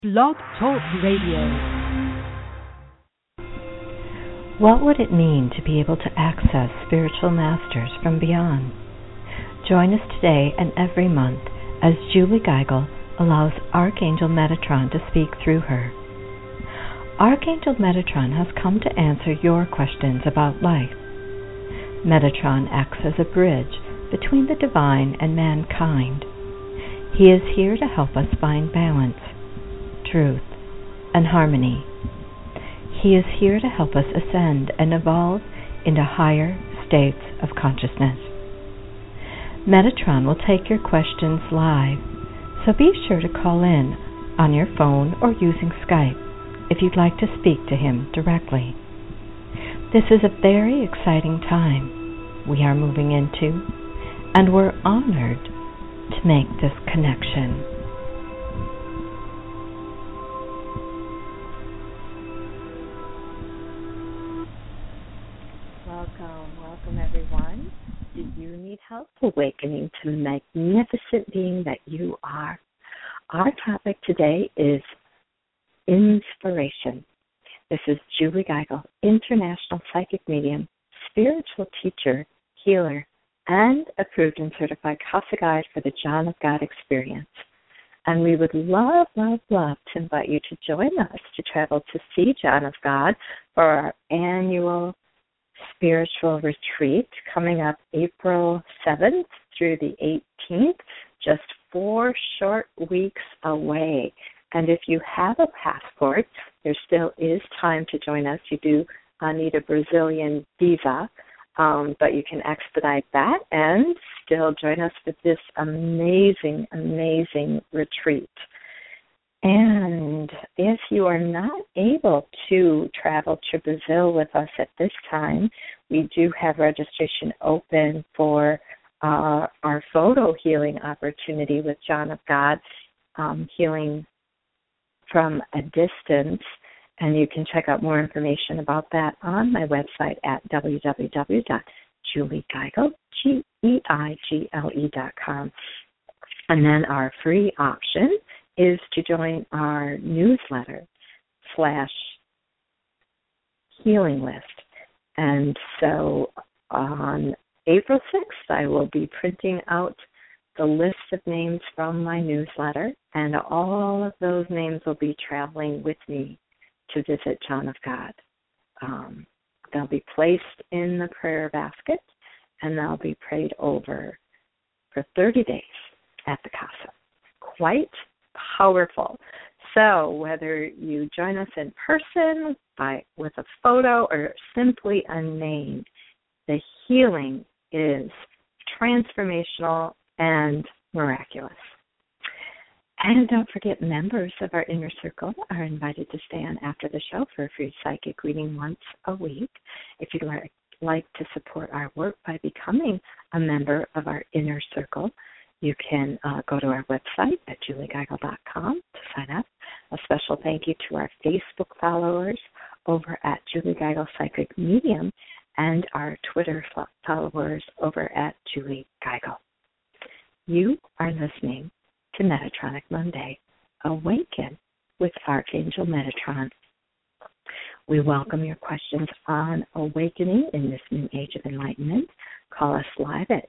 Blog Talk Radio. What would it mean to be able to access spiritual masters from beyond? Join us today and every month as Julie Geigel allows Archangel Metatron to speak through her. Archangel Metatron has come to answer your questions about life. Metatron acts as a bridge between the divine and mankind. He is here to help us find balance, truth, and harmony. He is here to help us ascend and evolve into higher states of consciousness. Metatron will take your questions live, so be sure to call in on your phone or using Skype if you'd like to speak to him directly. This is a very exciting time we are moving into, and we're honored to make this connection. Welcome everyone. Do you need help awakening to the magnificent being that you are? Our topic today is inspiration. This is Julie Geigel, international psychic medium, spiritual teacher, healer, and approved and certified Casa Guide for the John of God experience. And we would love to invite you to join us to travel to see John of God for our annual spiritual retreat coming up April 7th through the 18th, just 4 short weeks away. And if you have a passport, there still is time to join us. You do need a Brazilian visa, but you can expedite that and still join us for this amazing retreat. And if you are not able to travel to Brazil with us at this time, we do have registration open for our photo healing opportunity with John of God, healing from a distance. And you can check out more information about that on my website at www.juliegeigle.com. And then our free option is to join our newsletter /healing list. And so on April 6th, I will be printing out the list of names from my newsletter, and all of those names will be traveling with me to visit John of God. They'll be placed in the prayer basket, and they'll be prayed over for 30 days at the Casa. Quite powerful. So whether you join us in person with a photo or simply a name, the healing is transformational and miraculous. And don't forget, members of our inner circle are invited to stay on after the show for a free psychic reading once a week. If you'd like to support our work by becoming a member of our inner circle, you can go to our website at juliegeigel.com to sign up. A special thank you to our Facebook followers over at Julie Geigel Psychic Medium and our Twitter followers over at Julie Geigel. You are listening to Metatronic Monday, Awaken with Archangel Metatron. We welcome your questions on awakening in this new age of enlightenment. Call us live at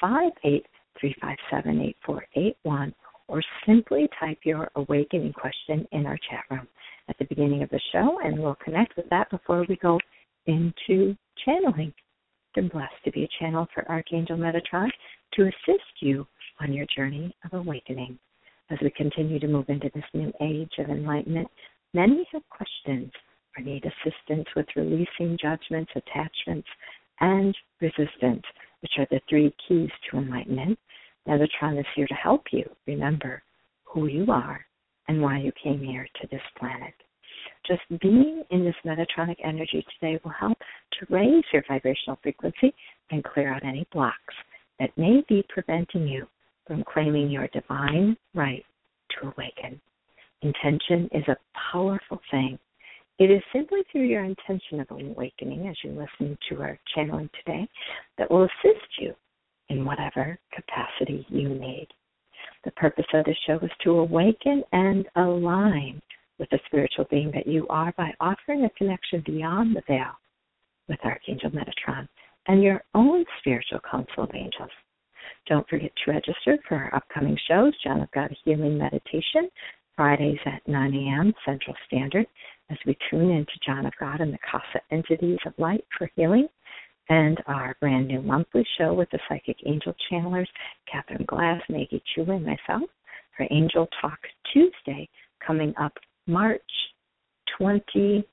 858-357-8481, or simply type your awakening question in our chat room at the beginning of the show, and we'll connect with that before we go into channeling. Been blessed to be a channel for Archangel Metatron to assist you on your journey of awakening. As we continue to move into this new age of enlightenment, many have questions or need assistance with releasing judgments, attachments, and resistance, which are the 3 keys to enlightenment. Metatron is here to help you remember who you are and why you came here to this planet. Just being in this Metatronic energy today will help to raise your vibrational frequency and clear out any blocks that may be preventing you from claiming your divine right to awaken. Intention is a powerful thing. It is simply through your intention of awakening, as you listen to our channeling today, that will assist you in whatever capacity you need. The purpose of this show is to awaken and align with the spiritual being that you are by offering a connection beyond the veil with Archangel Metatron and your own spiritual council of angels. Don't forget to register for our upcoming shows, John of God Healing Meditation, Fridays at 9 a.m. Central Standard, as we tune into John of God and the Casa Entities of Light for healing, and our brand new monthly show with the Psychic Angel Channelers, Catherine Glass, Maggie Chu, and myself, for Angel Talk Tuesday, coming up March 24th,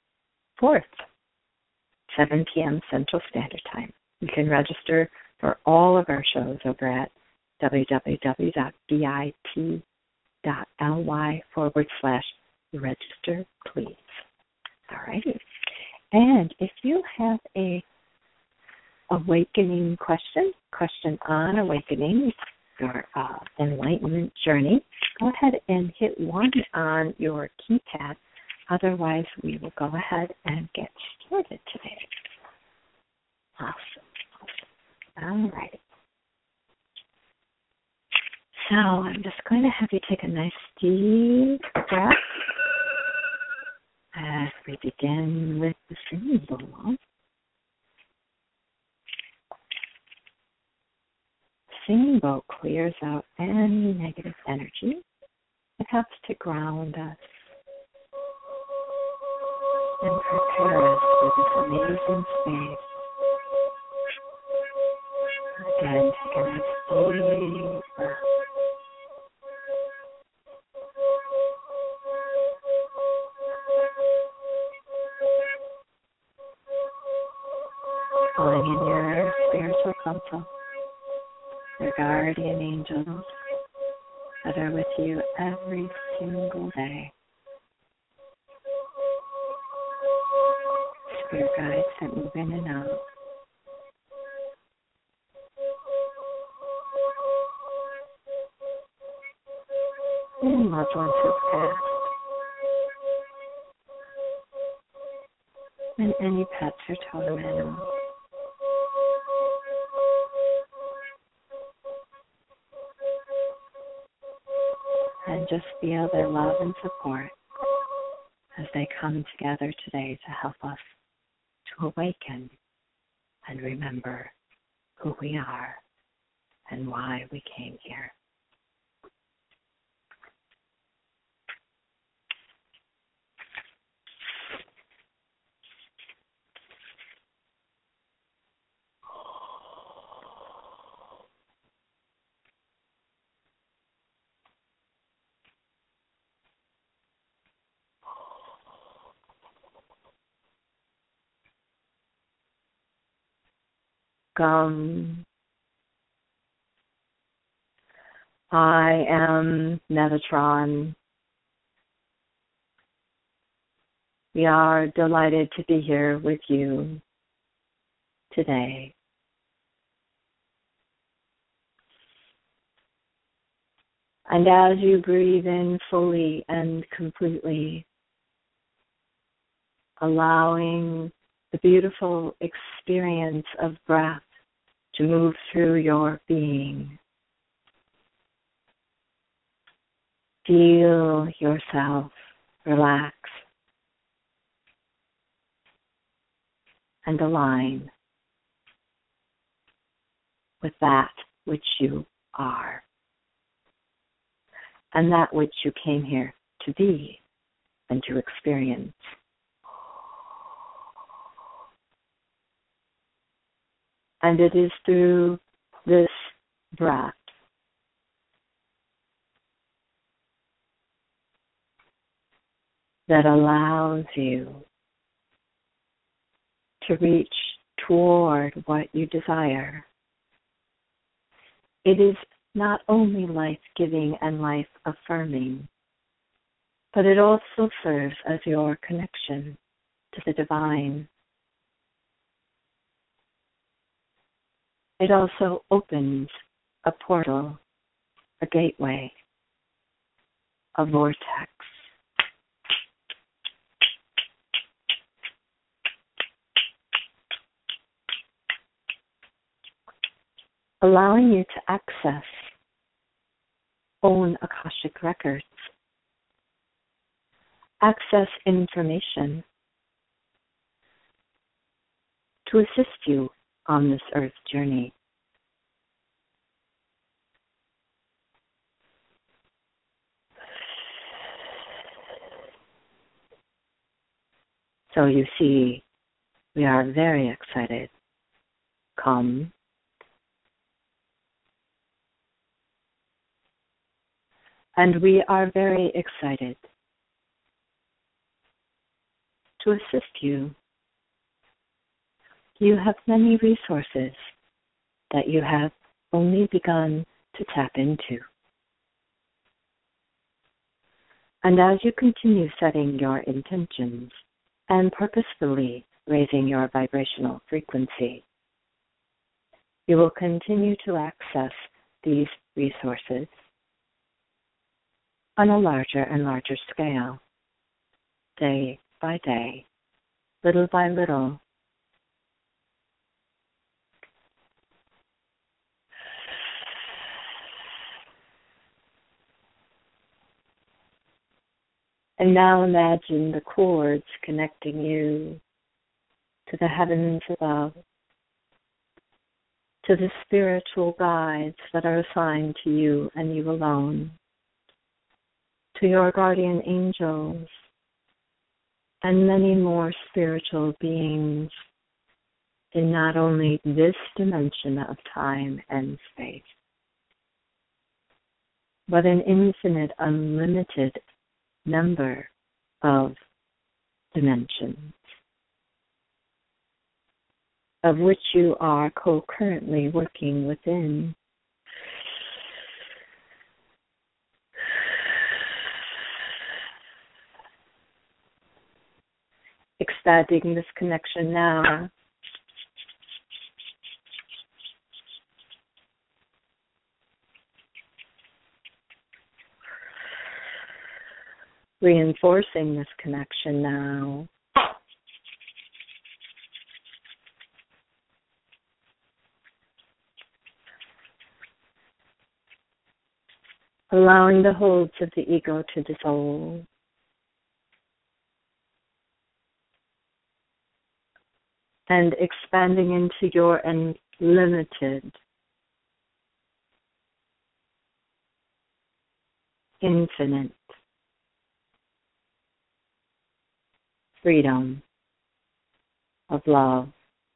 7 p.m. Central Standard Time. You can register for all of our shows over at www.bit.ly/register, please. All righty. And if you have a awakening question on awakening, your enlightenment journey, go ahead and hit 1 on your keypad. Otherwise, we will go ahead and get started today. Awesome. All right. So I'm just going to have you take a nice deep breath as we begin with the singing bowl. Singing bowl clears out any negative energy. It helps to ground us and prepare us for this amazing space. Again, take a nice deep breath. Calling in your spiritual council, your guardian angels that are with you every single day. Spirit guides that move in and out. And loved ones who've passed. And any pets or totem animals. And just feel their love and support as they come together today to help us to awaken and remember who we are and why we came here. I am Metatron. We are delighted to be here with you today. And as you breathe in fully and completely, allowing the beautiful experience of breath to move through your being. Feel yourself relax and align with that which you are and that which you came here to be and to experience. And it is through this breath that allows you to reach toward what you desire. It is not only life-giving and life-affirming, but it also serves as your connection to the divine. It also opens a portal, a gateway, a vortex. Allowing you to access own Akashic records, access information to assist you on this earth journey. So you see, we are very excited. Come. And we are very excited to assist you. You have many resources that you have only begun to tap into. And as you continue setting your intentions and purposefully raising your vibrational frequency, you will continue to access these resources on a larger and larger scale, day by day, little by little. And now imagine the cords connecting you to the heavens above, to the spiritual guides that are assigned to you and you alone, to your guardian angels, and many more spiritual beings in not only this dimension of time and space, but an infinite, unlimited number of dimensions, of which you are co-currently working within. Expanding this connection now. Reinforcing this connection now. Allowing the holds of the ego to dissolve. And expanding into your unlimited, infinite freedom of love.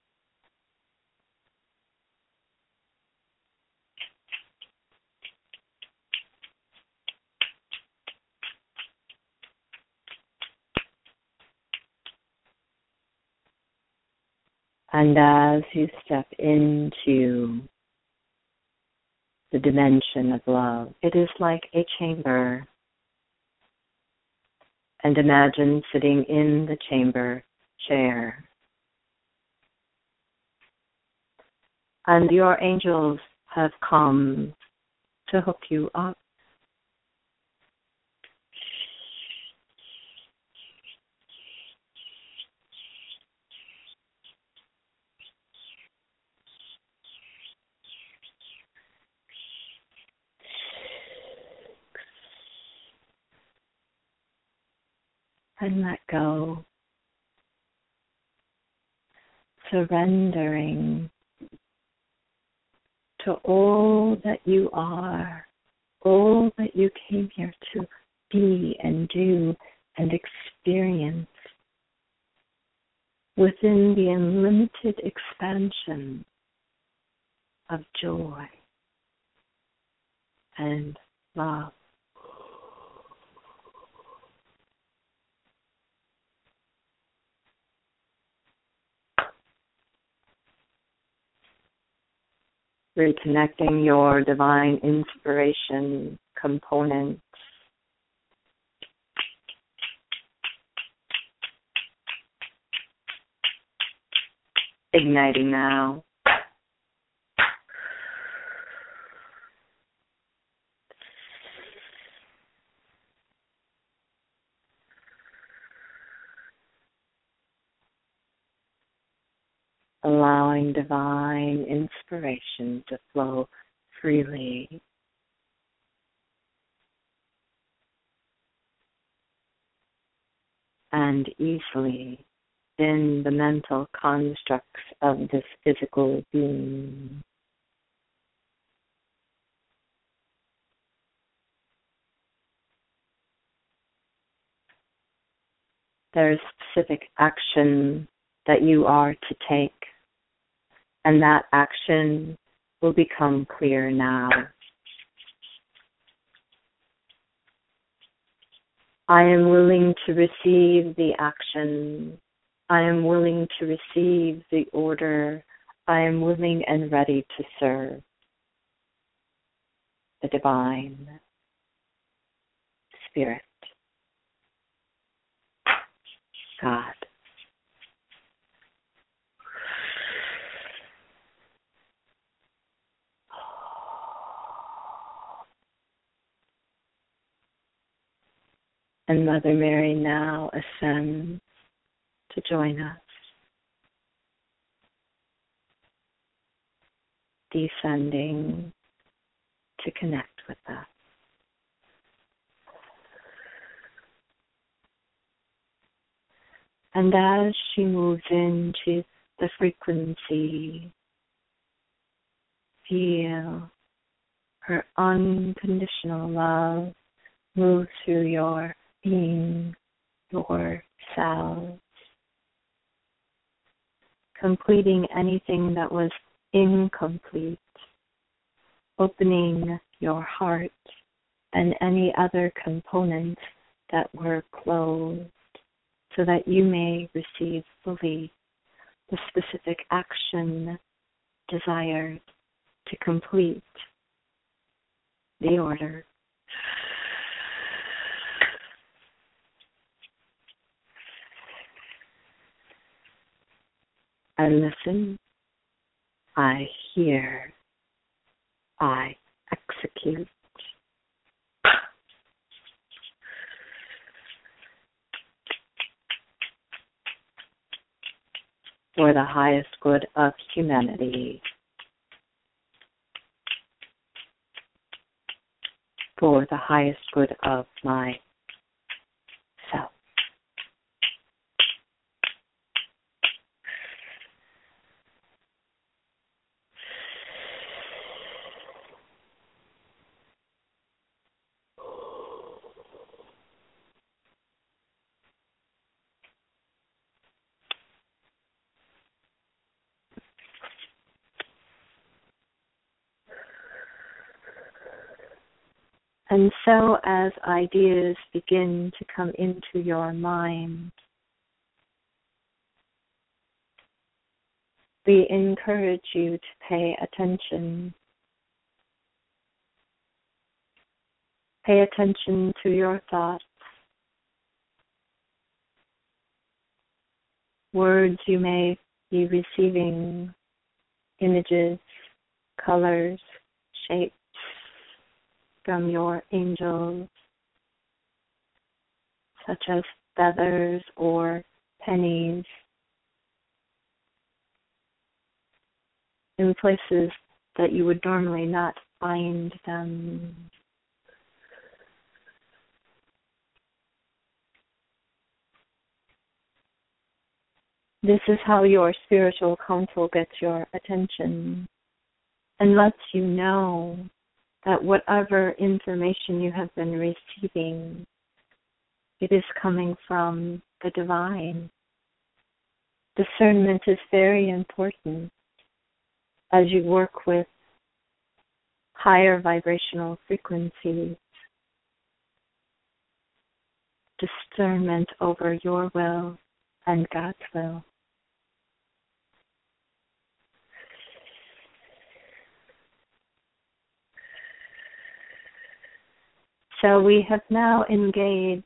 And as you step into the dimension of love, it is like a chamber. And imagine sitting in the chamber chair. And your angels have come to hook you up. And let go, surrendering to all that you are, all that you came here to be and do and experience within the unlimited expansion of joy and love. Reconnecting your divine inspiration component. Igniting now. Allowing divine inspiration to flow freely and easily in the mental constructs of this physical being. There is specific action that you are to take, and that action will become clear now. I am willing to receive the action. I am willing to receive the order. I am willing and ready to serve the divine spirit, God. And Mother Mary now ascends to join us, descending to connect with us. And as she moves into the frequency, feel her unconditional love move through your being, your cells, completing anything that was incomplete, opening your heart and any other components that were closed so that you may receive fully the specific action desired to complete the order. I listen, I hear, I execute. For the highest good of humanity. For the highest good of myself. And so as ideas begin to come into your mind, we encourage you to pay attention. Pay attention to your thoughts, words you may be receiving, images, colors, shapes, from your angels, such as feathers or pennies, in places that you would normally not find them. This is how your spiritual counsel gets your attention and lets you know that whatever information you have been receiving, it is coming from the divine. Discernment is very important as you work with higher vibrational frequencies. Discernment over your will and God's will. So we have now engaged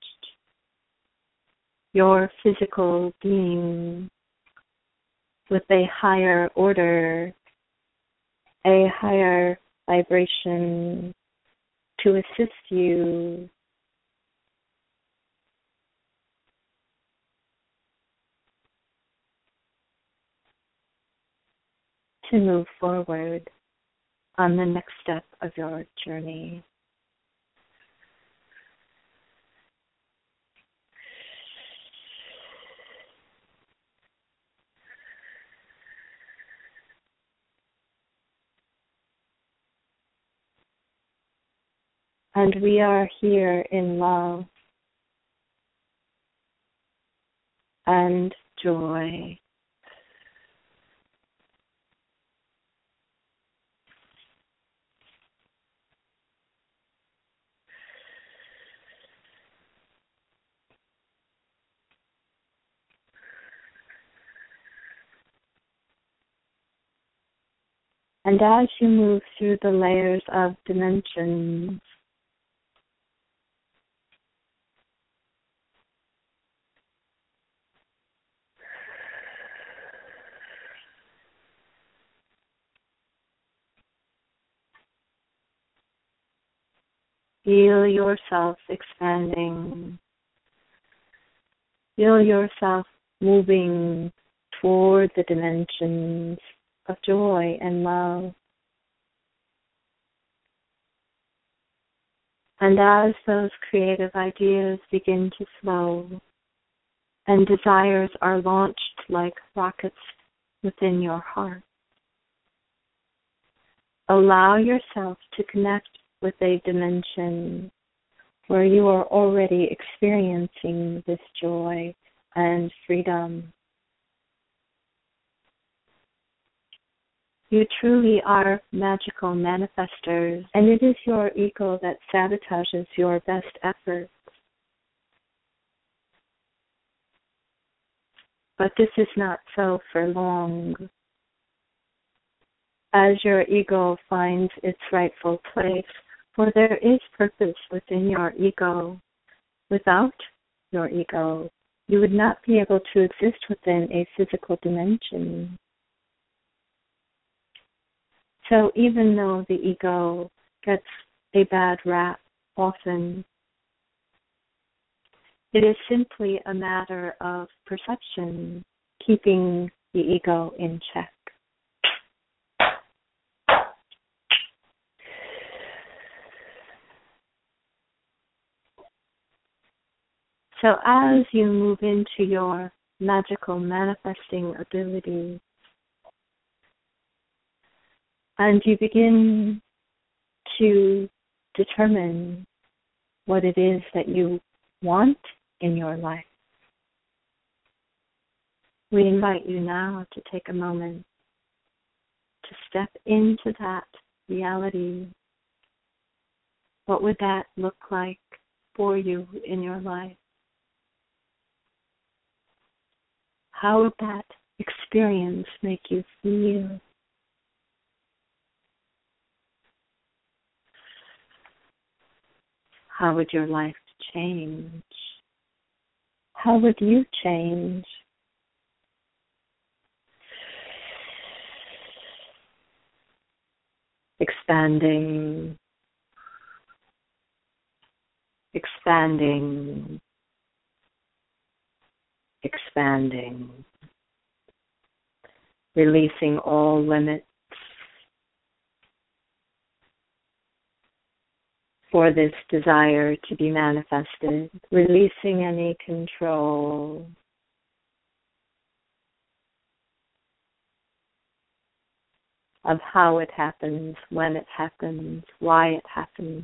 your physical being with a higher order, a higher vibration to assist you to move forward on the next step of your journey. And we are here in love and joy. And as you move through the layers of dimensions, feel yourself expanding. Feel yourself moving toward the dimensions of joy and love. And as those creative ideas begin to flow and desires are launched like rockets within your heart, allow yourself to connect with a dimension where you are already experiencing this joy and freedom. You truly are magical manifestors, and it is your ego that sabotages your best efforts. But this is not so for long. As your ego finds its rightful place, for there is purpose within your ego. Without your ego, you would not be able to exist within a physical dimension. So even though the ego gets a bad rap often, it is simply a matter of perception, keeping the ego in check. So as you move into your magical manifesting ability, and you begin to determine what it is that you want in your life, we invite you now to take a moment to step into that reality. What would that look like for you in your life? How would that experience make you feel? How would your life change? How would you change? Expanding, expanding, expanding, releasing all limits for this desire to be manifested, releasing any control, of how it happens, when it happens, why it happens.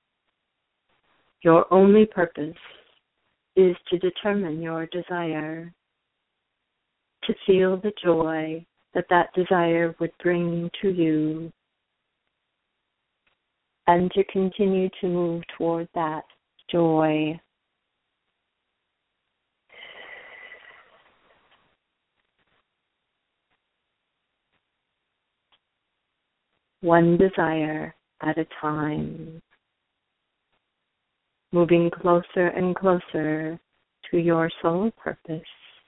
Your only purpose is to determine your desire, to feel the joy that that desire would bring to you, and to continue to move toward that joy. One desire at a time, moving closer and closer to your soul purpose.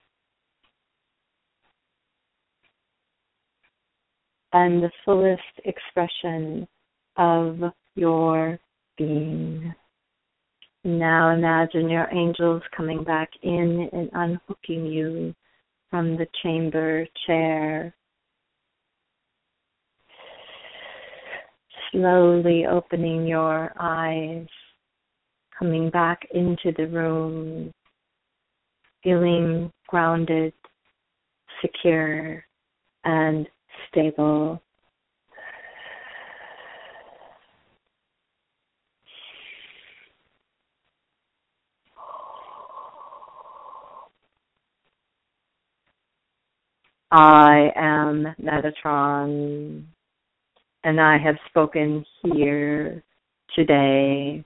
And the fullest expression of your being. Now imagine your angels coming back in and unhooking you from the chamber chair. Slowly opening your eyes, coming back into the room, feeling grounded, secure, and stable. I am Metatron, and I have spoken here today.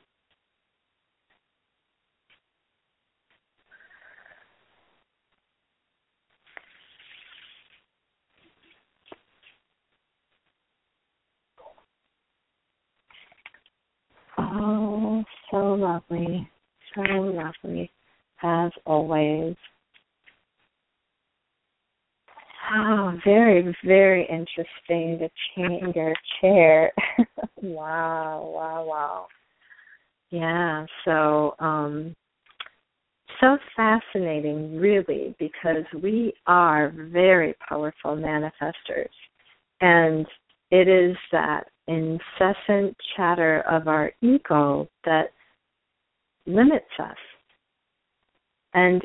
Oh, so lovely, as always. Oh, very, very interesting to change your chair. Wow. Yeah, so fascinating, really, because we are very powerful manifestors. And it is that incessant chatter of our ego that limits us. And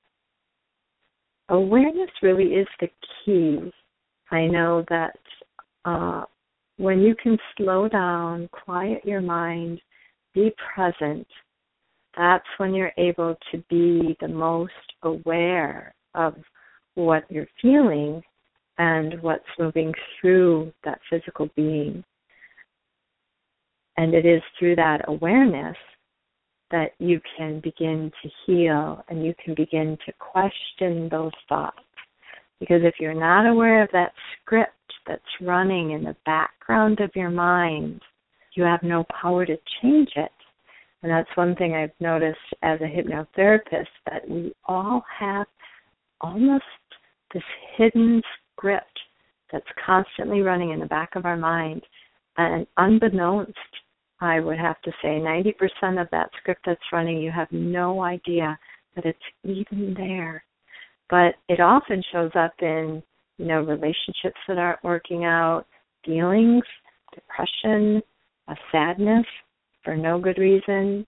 awareness really is the key. I know that when you can slow down, quiet your mind, be present, that's when you're able to be the most aware of what you're feeling and what's moving through that physical being. And it is through that awareness that you can begin to heal and you can begin to question those thoughts. Because if you're not aware of that script that's running in the background of your mind, you have no power to change it. And that's one thing I've noticed as a hypnotherapist, that we all have almost this hidden script that's constantly running in the back of our mind. And unbeknownst, I would have to say 90% of that script that's running, you have no idea that it's even there. But it often shows up in, relationships that aren't working out, feelings, depression, a sadness for no good reason.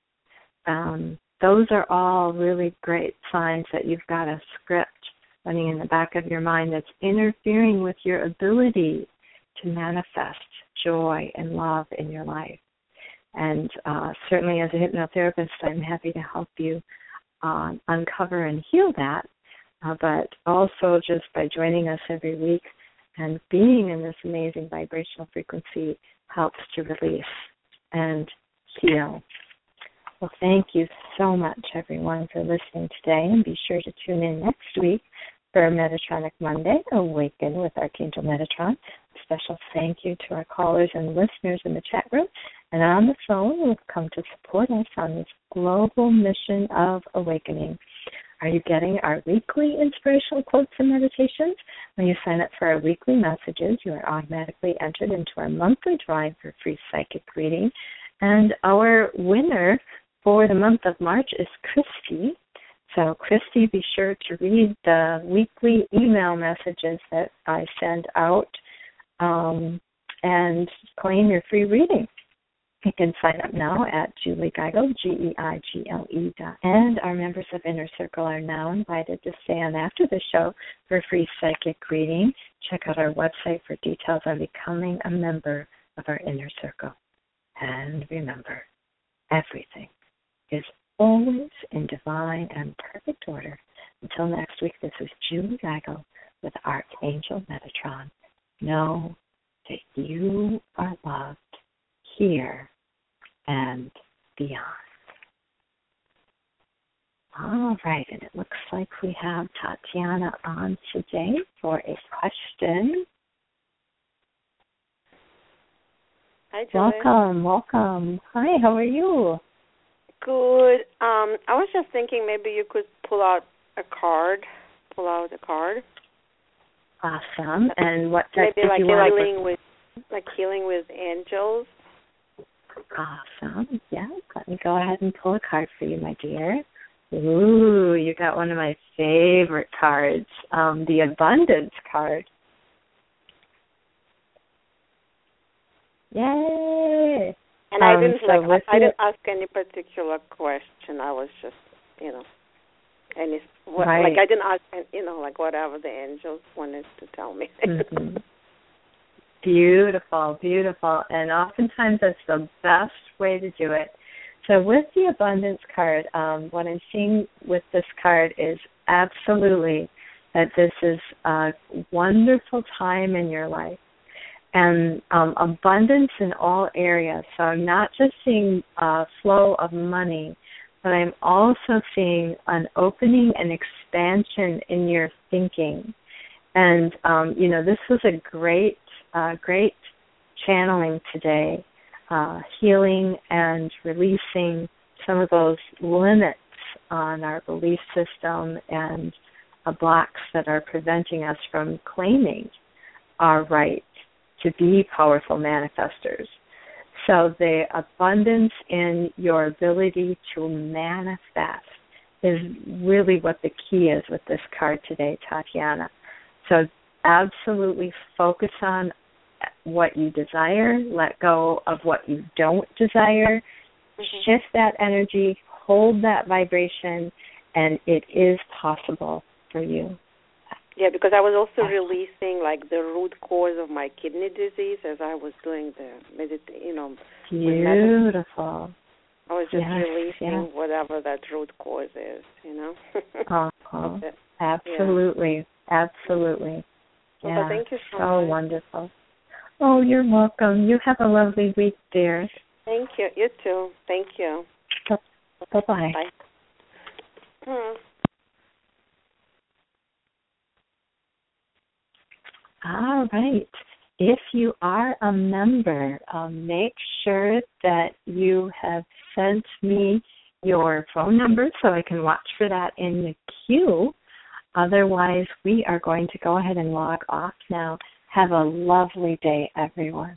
Those are all really great signs that you've got a script running in the back of your mind that's interfering with your ability to manifest joy and love in your life. And certainly as a hypnotherapist, I'm happy to help you uncover and heal that. But also just by joining us every week and being in this amazing vibrational frequency helps to release and heal. Well, thank you so much, everyone, for listening today. And be sure to tune in next week for Metatronic Monday, Awaken with Archangel Metatron. A special thank you to our callers and listeners in the chat room and on the phone who have come to support us on this global mission of awakening. Are you getting our weekly inspirational quotes and meditations? When you sign up for our weekly messages, you are automatically entered into our monthly drawing for free psychic reading. And our winner for the month of March is Christy. So, Christy, be sure to read the weekly email messages that I send out and claim your free reading. You can sign up now at Julie Geigel, Geigle. And our members of Inner Circle are now invited to stay on after the show for a free psychic reading. Check out our website for details on becoming a member of our Inner Circle. And remember, everything is always in divine and perfect order. Until next week, this is Julie Geigel with Archangel Metatron. Know that you are loved here and beyond. All right, and it looks like we have Tatiana on today for a question. Hi, Julie. Welcome. Hi, how are you? Good. I was just thinking maybe you could pull out a card. Awesome. And what type maybe did you want? Healing with angels. Awesome. Yeah, let me go ahead and pull a card for you, my dear. Ooh, you got one of my favorite cards, the Abundance card. Yay! And I didn't ask any particular question. I was just, I didn't ask, whatever the angels wanted to tell me. Mm-hmm. Beautiful, beautiful. And oftentimes that's the best way to do it. So with the Abundance card, what I'm seeing with this card is absolutely that this is a wonderful time in your life, and abundance in all areas. So I'm not just seeing a flow of money, but I'm also seeing an opening and expansion in your thinking. And, this was a great channeling today, healing and releasing some of those limits on our belief system and blocks that are preventing us from claiming our right to be powerful manifestors. So the abundance in your ability to manifest is really what the key is with this card today, Tatiana. So absolutely focus on what you desire, let go of what you don't desire, shift that energy, hold that vibration, and it is possible for you. Yeah, because I was also releasing like the root cause of my kidney disease as I was doing the meditation. Beautiful. I was just releasing whatever that root cause is, Absolutely. Absolutely. Yeah. Well, thank you so much. Wonderful. Oh, you're welcome. You have a lovely week, dear. Thank you. You too. Thank you. Bye-bye. Bye. All right. If you are a member, make sure that you have sent me your phone number so I can watch for that in the queue. Otherwise, we are going to go ahead and log off now. Have a lovely day, everyone.